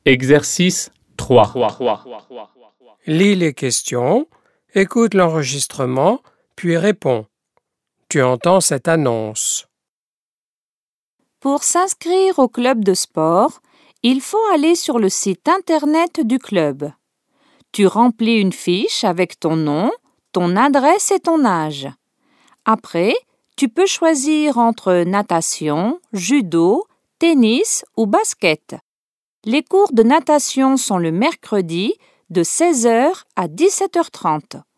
Exercice 3. Lis les questions, écoute l'enregistrement, puis réponds. Tu entends cette annonce. Pour s'inscrire au club de sport, il faut aller sur le site internet du club. Tu remplis une fiche avec ton nom, ton adresse et ton âge. Après, tu peux choisir entre natation, judo, tennis ou basket. Les cours de natation sont le mercredi de 16h à 17h30.